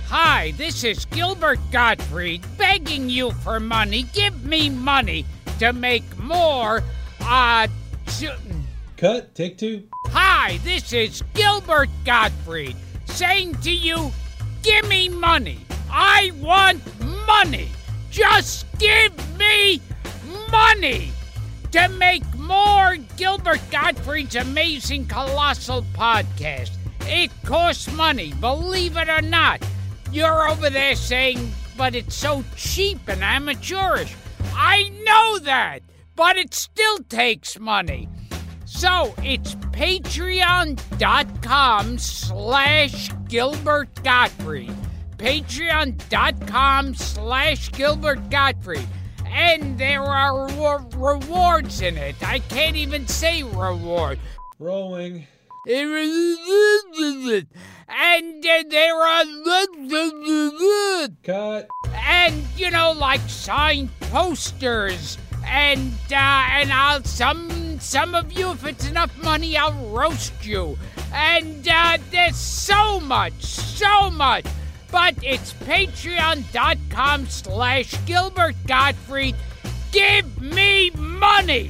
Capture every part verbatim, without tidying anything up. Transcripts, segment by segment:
Hi, this is Gilbert Gottfried begging you for money. Give me money to make more, uh... Ch- Cut, take two. Hi, this is Gilbert Gottfried saying to you, give me money. I want money. Just give me money to make more Gilbert Gottfried's Amazing Colossal Podcast. It costs money, believe it or not. You're over there saying, but it's so cheap and amateurish. I know that, but it still takes money. So it's patreon.com slash Gilbert Gottfried. Patreon.com slash Gilbert Gottfried. And there are re- rewards in it. I can't even say reward. Rolling. And uh, there are... Cut. And, you know, like signed posters. And, uh, and I'll, some, some of you, if it's enough money, I'll roast you. And, uh, there's so much, so much. But it's patreon.com slash Gilbert Gottfried. Give me money!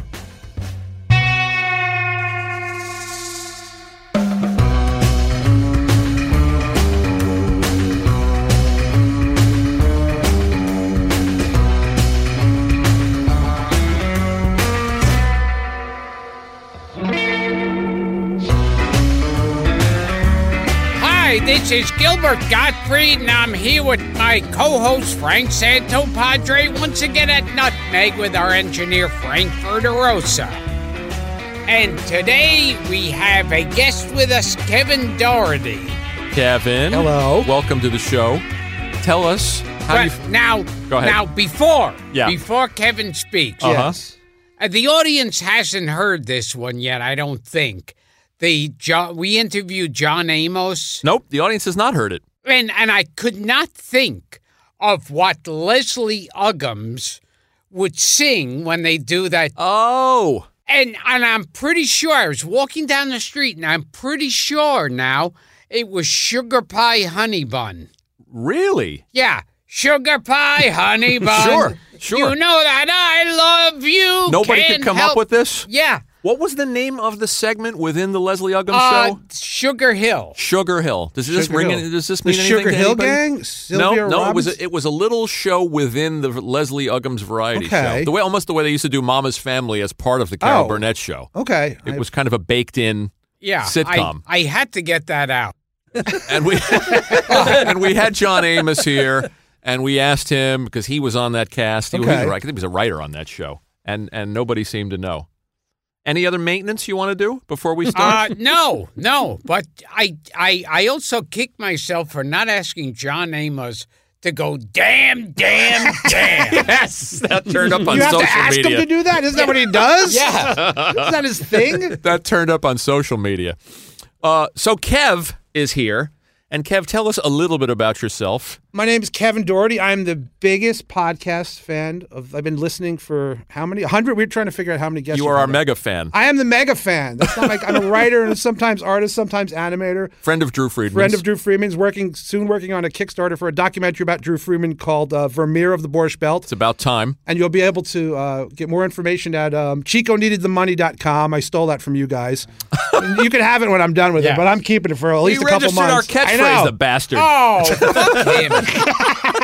This is Gilbert Gottfried, and I'm here with my co-host Frank Santopadre, once again at Nutmeg with our engineer Frank Verderosa. And today we have a guest with us, Kevin Doherty. Kevin. Hello. Welcome to the show. Tell us how but you... F- now, Go ahead. now, before, Yeah. before Kevin speaks, Uh-huh. Yes. uh, the audience hasn't heard this one yet, I don't think. The John, we interviewed John Amos. Nope, the audience has not heard it. And and I could not think of what Leslie Uggams would sing when they do that. Oh. And and I'm pretty sure, I was walking down the street, and I'm pretty sure now it was Sugar Pie Honey Bun. Really? Yeah, Sugar Pie Honey Bun. Sure, sure. You know that I love you. Nobody Can't could come help- up with this? Yeah. What was the name of the segment within the Leslie Uggams Uh, show? Sugar Hill. Sugar Hill. Does this Sugar ring? Hill. Any, does this The mean anything Sugar to Hill anybody? Gang? No, Sylvia no. It was Robbins? a, it was a little show within the Leslie Uggams variety Okay. show. The way, almost the way they used to do Mama's Family as part of the Carol Oh. Burnett show. Okay. It I- was kind of a baked-in Yeah. sitcom. I, I had to get that out. and we and we had John Amos here, and we asked him because he was on that cast. He, Okay. was, I think he was a writer on that show, and and nobody seemed to know. Any other maintenance you want to do before we start? Uh, no, no. But I, I, I also kicked myself for not asking John Amos to go, damn, damn, damn. Yes, that turned up on you have social to ask media. him to do that? Isn't that what he does? Yeah, Isn't that his thing? that turned up on social media. Uh, so Kev is here, and Kev, tell us a little bit about yourself. My name is Kevin Doherty. I'm the biggest podcast fan of. I've been listening for how many? one hundred? We're trying to figure out how many guests. You we've are our had. mega fan, I am the mega fan. That's not like I'm a writer and sometimes artist, sometimes animator. friend of Drew Friedman. Friend of Drew Freeman's, working soon working on a Kickstarter for a documentary about Drew Freeman called uh, Vermeer of the Borscht Belt. It's about time. And you'll be able to uh, get more information at um, Chico Needed The Money dot com. I stole that from you guys. And you can have it when I'm done with Yeah. it, but I'm keeping it for at least He a couple registered months. our I catchphrase, know. the bastard. Oh, fuck him.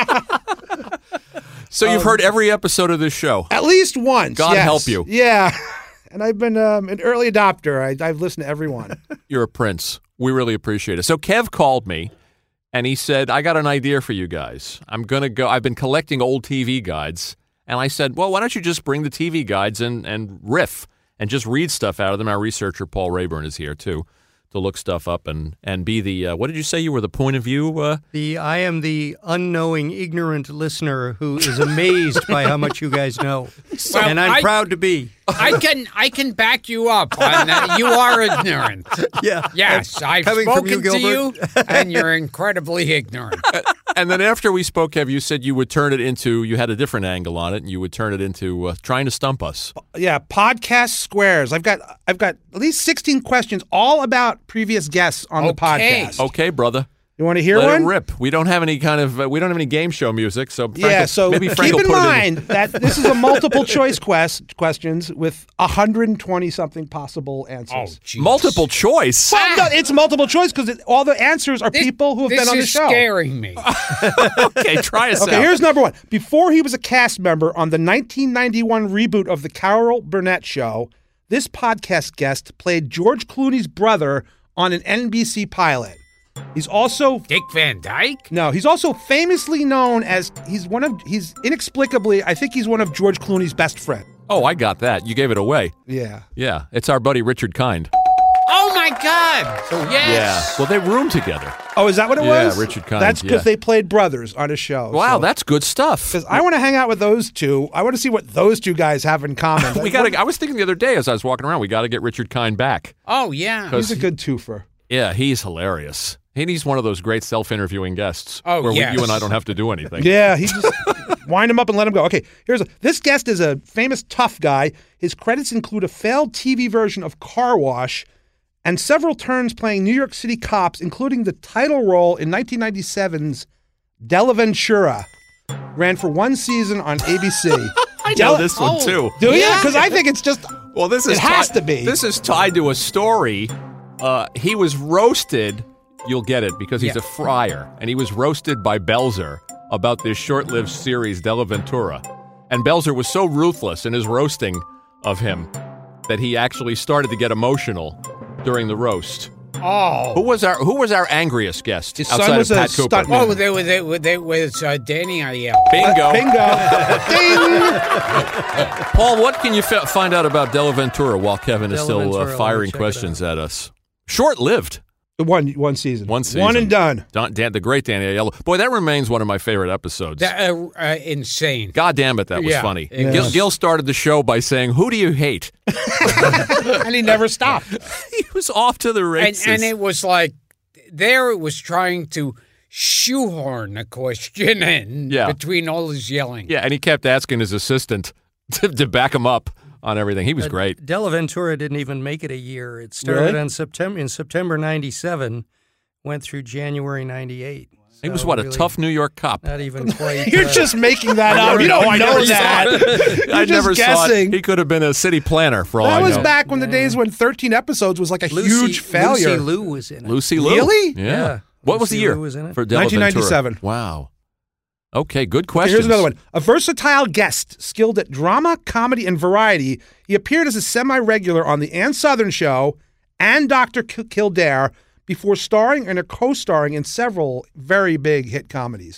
So you've heard every episode of this show. At least once. God yes. help you. Yeah. And I've been um, an early adopter. I, I've listened to every one. You're a prince. We really appreciate it. So Kev called me, and he said, I got an idea for you guys. I'm going to go. I've been collecting old T V guides. And I said, well, why don't you just bring the T V guides and, and riff and just read stuff out of them? Our researcher, Paul Rayburn, is here, too, to look stuff up and, and be the, uh, what did you say? You were the point of view? Uh, The I am the unknowing, ignorant listener who is amazed by how much you guys know, Well, and I'm I- proud to be. I can I can back you up on that. You are ignorant. Yeah. Yes, I've coming from spoken you, to you, Gilbert. and you're incredibly ignorant. and then after we spoke, Kev, you said you would turn it into, you had a different angle on it, and you would turn it into uh, trying to stump us. Yeah, podcast squares. I've got I've got at least sixteen questions all about previous guests on the Okay. podcast. Okay, brother. You want to hear Let one? it rip. We don't have any kind of uh, we don't have any game show music, so Frank Yeah, will- so maybe keep Frank will in put mind it in. that this is a multiple choice quest questions with one hundred twenty something possible Oh, answers. jeez. Multiple choice. Well, no, it's multiple choice because all the answers are This- people who have this been on the is show. scaring me. Okay, try us Okay, out. here's number one. Before he was a cast member on the nineteen ninety-one reboot of The Carol Burnett Show, this podcast guest played George Clooney's brother on an N B C pilot. He's also Dick Van Dyke? no, he's also famously known as he's one of he's inexplicably I think he's one of George Clooney's best friends. Oh, I got that. You gave it away. Yeah. Yeah, it's our buddy Richard Kind. Oh, my God. Yes. Well, they roomed together. Oh, is that what it Yeah, was? Richard Kind, That's because yeah. they played brothers on a show. Wow, so- that's good stuff. Because I want to hang out with those two. I want to see what those two guys have in common. We got to I was thinking the other day as I was walking around, we got to get Richard Kind back. Oh, yeah. He's a good twofer. Yeah, he's hilarious. And he's one of those great self-interviewing guests Oh, where we- yes. you and I don't have to do anything. Yeah, he just wind him up and let him go. Okay, here's a, this guest is a famous tough guy. His credits include a failed T V version of Car Wash and several turns playing New York City cops, including the title role in nineteen ninety-seven's Della Ventura. Ran for one season on A B C. I know Della- this one oh. too. Do you? Yeah. Because I think it's just Well, this is It has ti- to be. This is tied to a story. Uh, he was roasted. You'll get it because he's Yeah. a friar, and he was roasted by Belzer about this short-lived series, Della Ventura. And Belzer was so ruthless in his roasting of him that he actually started to get emotional during the roast. Oh. Who was our Who was our angriest guest His son outside was of a Pat Cooper? stuntman. Oh, they were, they were, they was uh, Danny Aiello. Bingo. bingo. Ding. Paul, what can you f- find out about Della Ventura while Kevin is Della still Ventura, uh, let me firing check it questions at us? Short-lived. One one season. One season. One and done. Don, Dan, the great Danny Aiello. Boy, that remains one of my favorite episodes. That, uh, uh, insane. God damn it, that was Yeah. funny. Yeah. Gil, Gil started the show by saying, "Who do you hate?" And he never stopped. He was off to the And, races. and it was like, there it was trying to shoehorn a question in Yeah. between all his yelling. yeah, and he kept asking his assistant to, to back him up on everything. He was great. Della Ventura didn't even make it a year. It started Really? on September in September ninety-seven, went through January ninety-eight. He was So what a really tough New York cop. Not even quite. You're uh, just making that up. You No, don't I know never that. saw it. I You're just never saw it. guessing. He could have been a city planner for all That I was know. back when the days when thirteen episodes was like a Lucy, huge failure. Lucy Liu was in it. Lucy Liu. Really? Yeah. Yeah. What was the Lucy year Liu was in it. for Della nineteen ninety-seven. Ventura? Wow. Okay, good Okay, question. here's another one. A versatile guest, skilled at drama, comedy, and variety, he appeared as a semi-regular on The Ann Southern Show and Doctor K- Kildare before starring and co-starring in several very big hit comedies.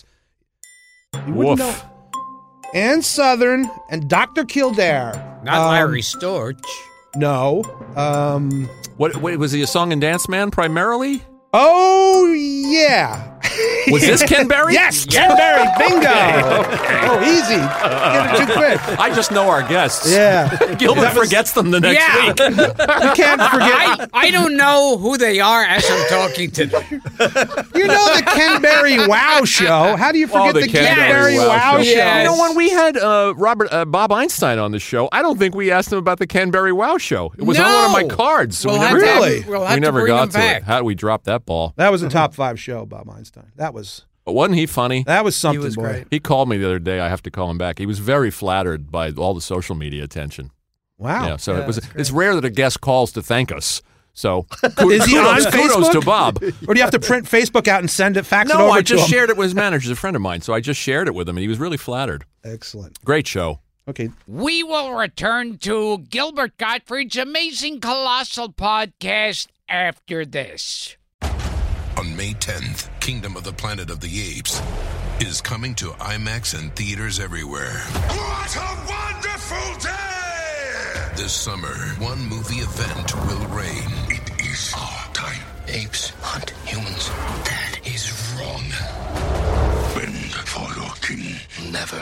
You wouldn't Woof. know. Ann Southern and Doctor Kildare. Not Um, Larry Storch. No. Um, What, what was he a song and dance man primarily? oh, yeah. Was this Ken Berry? Yes, Ken Berry. Bingo. Oh, easy. Get it too quick. I just know our guests. Yeah. Gilbert That was- forgets them the next Yeah. week. You can't forget. I, I don't know who they are as I'm talking to them. You know the Ken Berry Wow Show. How do you forget Oh, the the, Ken Ken, Berry Berry Wow Wow, Show. Show? Yes. You know, when we had uh, Robert uh, Bob Einstein on the show, I don't think we asked him about the Ken Berry Wow Show. It was on one of my No. cards. So We'll we have never, to have- Really? we'll have we to never bring got them to back. it. How did we drop that ball? That was a top five show, Bob Einstein. That was But wasn't he funny? that was something. He was boy. great. He called me the other day. I have to call him back. He was very flattered by all the social media attention. Wow. Yeah, so Yeah, it was. that's great. It's rare that a guest calls to thank us. So Is he on kudos, kudos Facebook? to Bob. Or do you have to print Facebook out and send it, fax it No, over I to just him? shared it with his manager. He's a friend of mine, so I just shared it with him, and he was really flattered. Excellent. Great show. Okay. We will return to Gilbert Gottfried's amazing colossal podcast after this. On May tenth, Kingdom of the Planet of the Apes is coming to IMAX and theaters everywhere. What a wonderful day! This summer, one movie event will reign. It is our time. Apes hunt humans. That is wrong. Bend for your king. Never.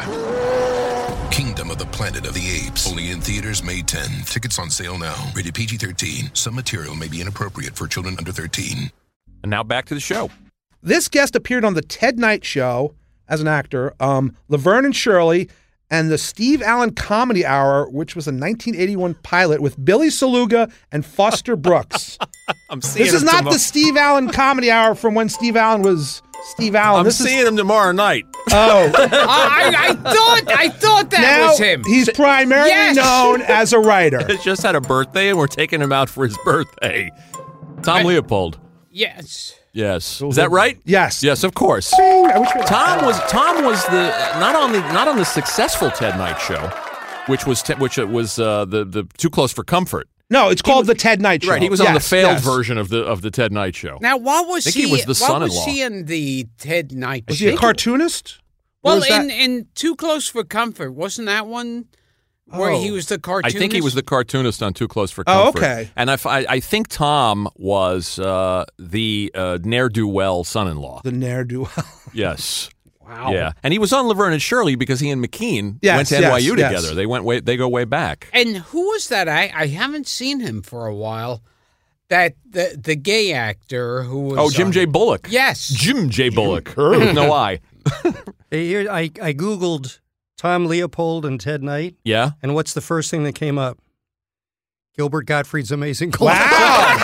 Kingdom of the Planet of the Apes. Only in theaters May tenth. Tickets on sale now. Rated P G thirteen. Some material may be inappropriate for children under thirteen. And now back to the show. This guest appeared on the Ted Knight Show as an actor, um, Laverne and Shirley, and the Steve Allen Comedy Hour, which was a nineteen eighty-one pilot with Billy Saluga and Foster Brooks. I'm seeing This is him not tomorrow. the Steve Allen Comedy Hour from when Steve Allen was Steve Allen. I'm this seeing is, him tomorrow night. Oh, I, I thought I thought that now was him. he's primarily Yes. known as a writer. He's just had a birthday, and we're taking him out for his birthday. Tom I- Leopold. Yes. Yes, is that right? Yes. Yes, of course. Bing. I wish we had- Tom was Tom was the not on the not on the successful Ted Knight show, which was te- which it was uh, the the Too Close for Comfort. No, it's called the Ted Knight Show. Right, he was on the Yes, failed yes. version of the of the Ted Knight Show. Now, what was I think he was the What son-in-law. was he in the Ted Knight? Was he a show? cartoonist? Or Well, was that- in in Too Close for Comfort, wasn't that one where Oh. he was the I cartoonist? think he was the cartoonist on Too Close for Oh, Comfort. okay. And I, I, I think Tom was uh, the uh, ne'er-do-well son-in-law. the ne'er-do-well. Yes. Wow. Yeah, and he was on Laverne and Shirley because he and McKean Yes, went to N Y U yes, yes. together. They went way. They go way back. And who was that? I, I haven't seen him for a while. That the the gay actor who was Oh, Jim on- J. Bullock. Yes. Jim J. Bullock. No I. Hey, Here, I, I Googled Tom Leopold and Ted Knight, Yeah. and what's the first thing that came up? Gilbert Gottfried's Amazing Gold. Wow.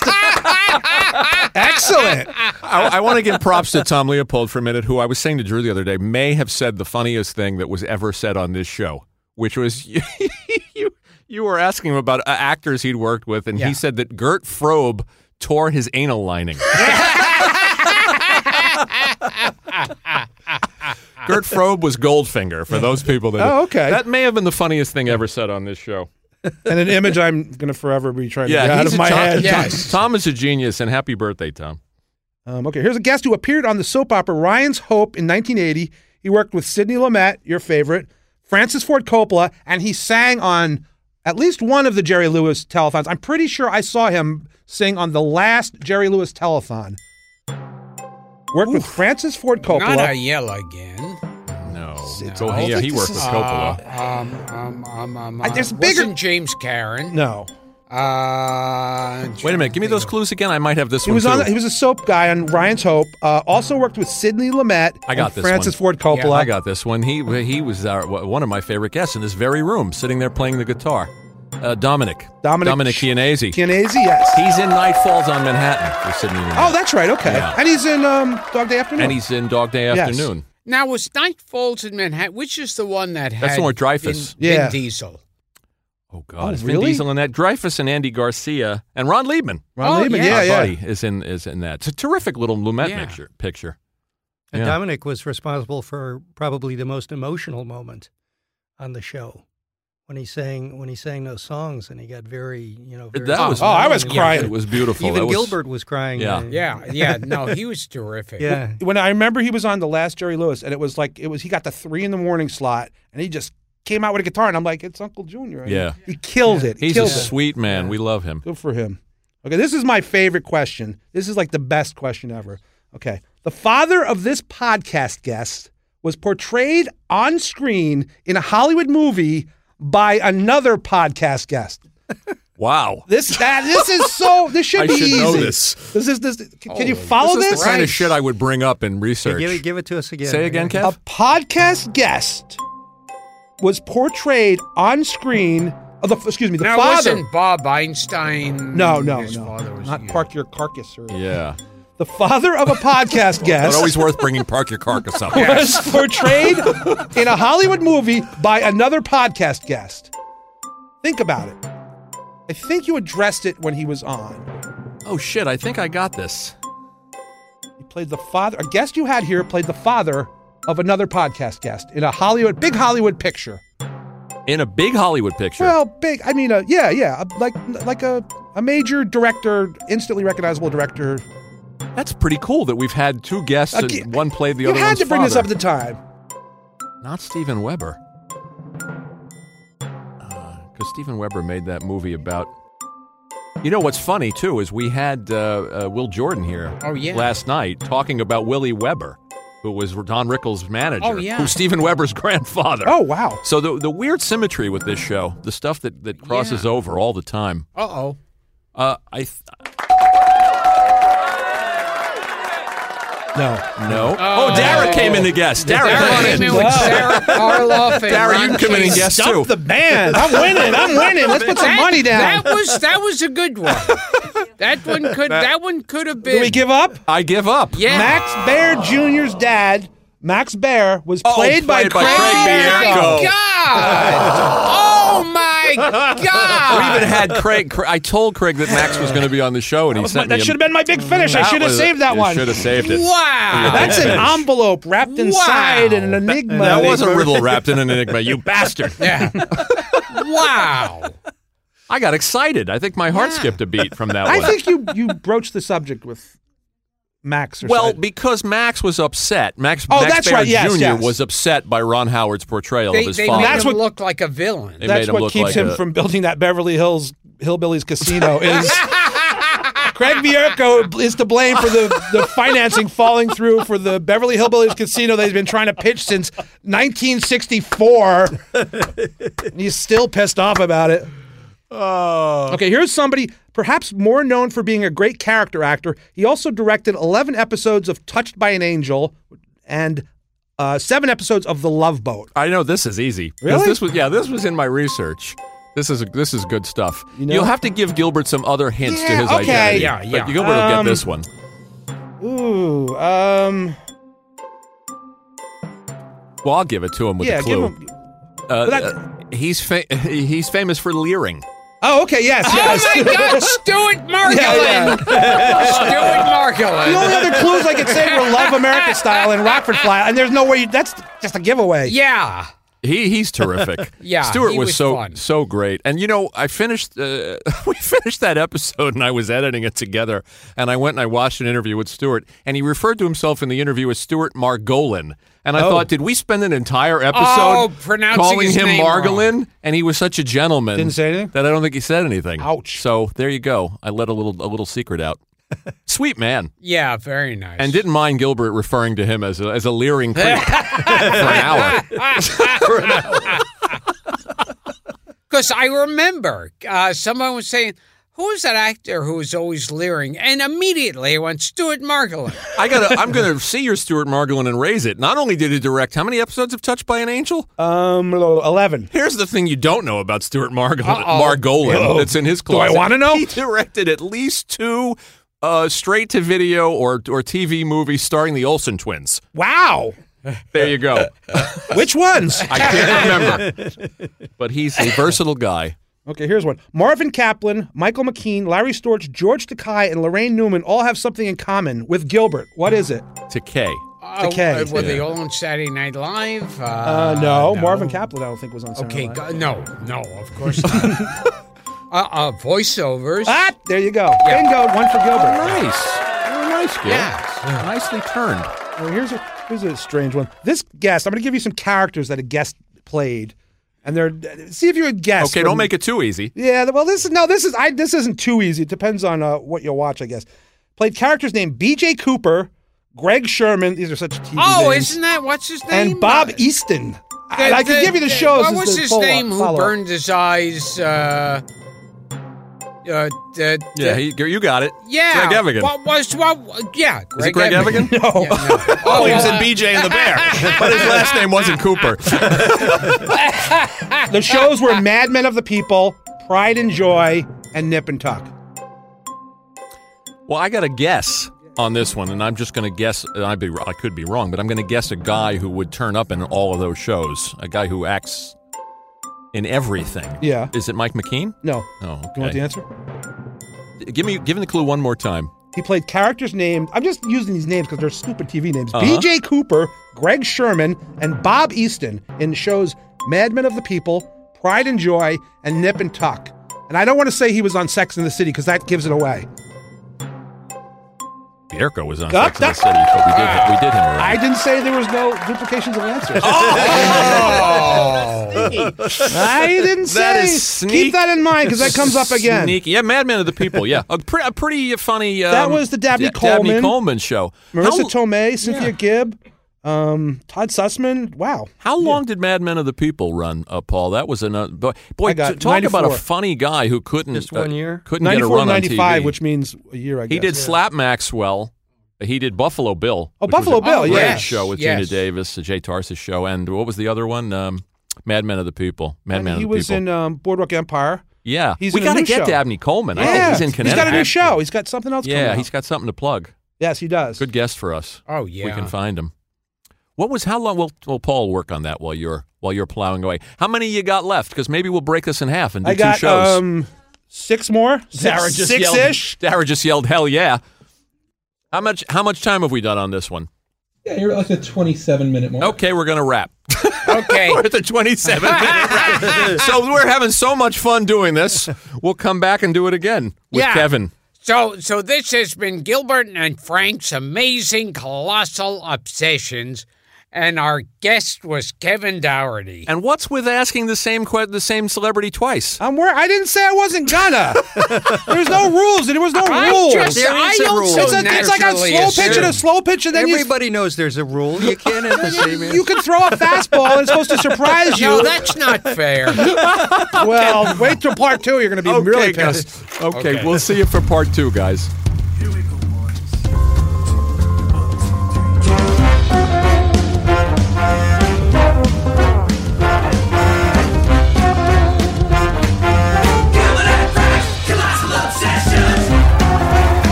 Excellent. I, I want to give props to Tom Leopold for a minute, who I was saying to Drew the other day may have said the funniest thing that was ever said on this show, which was you you were asking him about uh, actors he'd worked with, and Yeah. he said that Gert Frobe tore his anal lining. Gert Frobe was Goldfinger, for those people that... Oh, okay. That may have been the funniest thing ever said on this show. And an image I'm going to forever be trying to get out he's of a my Tom, head. Yes. Tom is a genius, and happy birthday, Tom. Um, okay, here's a guest who appeared on the soap opera Ryan's Hope in nineteen eighty. He worked with Sidney Lumet, your favorite, Francis Ford Coppola, and he sang on at least one of the Jerry Lewis telethons. I'm pretty sure I saw him sing on the last Jerry Lewis telethon. Worked with Francis Ford Not Coppola. a yell again. No. No. Go, yeah, he This worked is- with Coppola. Uh, um, um, um, um, Uh, there's uh, bigger- wasn't James Karen. no. Uh, Wait a minute. Give me those clues again. I might have this He one, was too. on. He was a soap guy on Ryan's Hope. Uh, also worked with Sidney Lumet. I got and this Francis one. Ford Coppola. I got this one. He he was our, one of my favorite guests in this very room, sitting there playing the guitar. Uh, Dominic. Dominic Dominic Ch- Chianese. Chianese, yes. He's in Night Falls on Manhattan for Sidney Lumet. Oh, that's right. Okay, Yeah. and he's in um, Dog Day Afternoon. And he's in Dog Day Yes. Afternoon. Now, was Night Falls in Manhattan, which is the one that had That's the one with Dreyfus. Vin, Yeah. Vin Diesel? Oh, God. Oh, It's Vin really? Diesel in that. Dreyfus and Andy Garcia. And Ron Liebman. Ron Oh, Liebman, yeah. yeah, Our yeah. buddy is in, is in that. It's a terrific little Lumet Yeah. picture. picture. And Yeah. Dominic was responsible for probably the most emotional moment on the show when he sang when he sang those songs, and he got very, you know, very That was- Oh, I was and crying. It was beautiful. Even That was- Gilbert was crying. Yeah. uh, Yeah, yeah. No, he was terrific. yeah. When I remember he was on the last Jerry Lewis, and it was like it was he got the three in the morning slot, and he just came out with a guitar, and I'm like, it's Uncle Junior. And Yeah. he killed it. He He's killed a it. sweet man. We love him. Good for him. Okay, this is my favorite question. This is like the best question ever. Okay, the father of this podcast guest was portrayed on screen in a Hollywood movie by another podcast guest. Wow. This that this is so. This should I be should easy. know this. This is this. Can, can you Oh, follow This this? is the kind of Right. shit I would bring up in research. Give it, give it to us again. Say again, A Kev? podcast guest was portrayed on screen. Oh, the, excuse me, the now, father. wasn't Bob Einstein? No, no, his no. father was Not yeah. Park Your Carcass. Or, Yeah. The father of a podcast But guest always worth bringing Park Your Carcass up. was portrayed in a Hollywood movie by another podcast guest. Think about it. I think you addressed it when he was on. Oh, shit. I think I got this. He played the father. A guest you had here played the father of another podcast guest in a Hollywood, big Hollywood picture. In a big Hollywood picture. Well, big. I mean, uh, yeah, yeah, a- like like a a major director, instantly recognizable director. That's pretty cool that we've had two guests Okay, and one played the You other had one's to bring this father. up at the time. Not Steven Weber. Because Steven Weber made that movie about... You know what's funny, too, is we had uh, uh, Will Jordan here Oh, yeah. last night talking about Willie Weber, who was Don Rickles' manager, Oh, yeah. who's Steven Weber's grandfather. Oh wow. So the the weird symmetry with this show, the stuff that, that crosses Yeah. over all the time. Uh-oh. Uh, I th- No. No. Oh, Dara came in to guess. Dara, Dara came in with Sarah Karloff and Dara, you Ron can come in and King. guess too. Stump the band. I'm winning. I'm winning. Let's put some That- money down. That was that was a good one. That one could that one could have been. Do we give up? I give up. Yeah. Max Baer Junior's dad, Max Baer, was Oh, played, by, played by Craig, Craig Oh Bierko. my God! Oh my God! We even had Craig. Cra- I told Craig that Max was going to be on the show, and he That was my- sent me. that a- should have been my big finish. I That should have was- saved that you one. Should have saved it. Wow! That's an envelope wrapped inside Wow. in an enigma. That was a riddle wrapped in an enigma. You bastard! Yeah. Wow. I got excited. I think my heart skipped a beat from that I one. think you you broached the subject with Max. Or Well, something. because Max was upset. Max, Oh, Max that's Baer right. Yes, Junior yes. was upset by Ron Howard's portrayal They, of his they father. made That's him what- look like a villain. They that's made him what look keeps like him a- from building that Beverly Hills Hillbillies casino. Is Craig Bierko is to blame for the, the financing falling through for the Beverly Hillbillies casino that he's been trying to pitch since nineteen sixty-four. He's still pissed off about it. Oh. Okay, here's somebody perhaps more known for being a great character actor. He also directed eleven episodes of Touched by an Angel and uh, seven episodes of The Love Boat. I know this is easy. 'Cause Really? This was yeah. This was in my research. This is this is good stuff. You know? You'll have to give Gilbert some other hints to Yeah, his okay. identity. Yeah, yeah. But Gilbert will Um, get this one. Ooh, um, Well, I'll give it to him with yeah, a give clue. him. Uh, that- uh, he's fa- he's famous for leering. Oh, okay, yes, yes. Oh my God, Stuart Margolin! Yeah, Stuart Margolin. The only other clues I could say were Love America Style and Rockford Fly, and there's no way you, that's just a giveaway. Yeah. He he's terrific. Yeah, Stuart he was, was so fun. so great. And you know, I finished uh, we finished that episode and I was editing it together and I went and I watched an interview with Stuart and he referred to himself in the interview as Stuart Margolin. And I Oh. thought, did we spend an entire episode Oh, pronouncing calling his him name Margolin? wrong. And he was such a gentleman. Didn't say anything? That I don't think he said anything. Ouch. So there you go. I let a little a little secret out. Sweet man. Yeah, very nice. And didn't mind Gilbert referring to him as a, as a leering creep for an hour. Because I remember uh, someone was saying, who is that actor who is always leering? And immediately I went, Stuart Margolin. I gotta. I'm gonna see your Stuart Margolin and raise it. Not only did he direct how many episodes of Touched by an Angel? Um, eleven. Here's the thing you don't know about Stuart Margolin. Uh-oh. Margolin. Uh-oh. That's in his Do I closet. wanna know? He directed at least two uh, straight-to-video or or T V movies starring the Olsen twins. Wow. There you go. Which ones? I can't remember, but he's a versatile guy. Okay, here's one. Marvin Kaplan, Michael McKean, Larry Storch, George Takei, and Lorraine Newman all have something in common with Gilbert. What is it? To K. Uh, K. Were they all on Saturday Night Live? Uh, Uh, no, Marvin Kaplan, I don't think was on Saturday Okay, Night Live. go- no, no, of course not. uh, uh, voiceovers. Ah, there you go. Bingo, one for Gilbert. Nice. Very nice, Gil. Yes. Nicely turned. Well, here's a here's a strange one. This guest, I'm going to give you some characters that a guest played, and they're see if you would guess. Okay, from- don't make it too easy. Yeah, well, this is no, this is I. This isn't too easy. It depends on uh, what you'll watch, I guess. Played characters named B J Cooper, Greg Sherman. These are such T V Oh, names. isn't that, what's his name? And Bob Uh, Easton. the- I, I could the- give you the the- shows. What as was the his follow- name who follow-up. burned his eyes? Uh, uh, the, Yeah, the- he, you got it. yeah. Greg Evigan. What was what? Yeah, Is it Greg Evigan? No. Yeah, no. Oh, he was uh, in B J and the Bear, but his last name wasn't Cooper. The shows were Mad Men of the People, Pride and Joy, and Nip and Tuck. Well, I got a guess on this one, and I'm just going to guess. And I'd be, I could be wrong, but I'm going to guess a guy who would turn up in all of those shows. A guy who acts in everything. Yeah. Is it Mike McKean? No. Oh, okay. You want the answer? Give me, give me the clue one more time. He played characters named, I'm just using these names because they're stupid T V names. Uh-huh. B J Cooper, Greg Sherman, and Bob Easton in shows Mad Men of the People, Pride and Joy, and Nip and Tuck. And I don't want to say he was on Sex and the City because that gives it away. Bierko was on Duck, Sex and the duck. City, but we did, we did him already. I didn't say there was no duplications of answers. I didn't say. That is sneak- Keep that in mind because that comes up again. Sneaky. Yeah, Madman of the People. Yeah, a, pre- a pretty funny. Um, That was the Dabney Da- Dabney Coleman. Coleman show. Marissa How- Tomei, Cynthia Yeah. Gibb, um, Todd Sussman. Wow. How long did Mad Men of the People run, uh, Paul? That was another. Boy, boy I got t- talk about a ninety-four. funny guy who couldn't Just uh, one year? couldn't get a ninety-four run on T V. ninety-five, which means a year, I guess. He did Slap Maxwell. He did Buffalo Bill. Oh, which was Buffalo a Bill, great yes. show with Yes. Gina Davis, the Jay Tarsis show, and what was the other one? Um, Mad Men of the People. Mad And Men he of the was People. in um, Boardwalk Empire. yeah, he's we in a got to new get show. to Abney Coleman. I think Yeah, he's in he's Connecticut. got a new show. He's got something else coming Yeah, out. he's got something to plug. Yes, he does. Good guest for us. Oh, yeah. We can find him. What was how long? Will will Paul work on that while you're while you're plowing away? How many you got left? Because maybe we'll break this in half and do I got two shows. um, six more. Sarah Six, just six yelled. ish. Sarah just yelled, "Hell yeah!" How much? How much time have we done on this one? Yeah, you're at like the twenty-seven minute mark. Okay, we're gonna wrap. Okay. We're at the twenty-seven minute wrap. So we're having so much fun doing this. We'll come back and do it again with Yeah. Kevin. So, so this has been Gilbert and Frank's Amazing Colossal Obsessions, and our guest was Kevin Dougherty. And what's with asking the same que- the same celebrity twice? I'm wor- I didn't say I wasn't gonna. There's no rules. There was no I rules. just, There I is a rule. also it's, a, it's like a naturally slow pitch and a assumed- slow pitch, and then you Everybody knows there's a rule. You can't have the same you can throw a fastball and it's supposed to surprise you. No, that's not fair. Well, wait till part two. You're going to be really guys. pissed. Okay, Okay. we'll see you for part two, guys. Here we go, boys.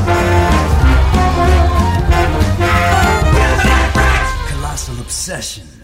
Colossal Obsession.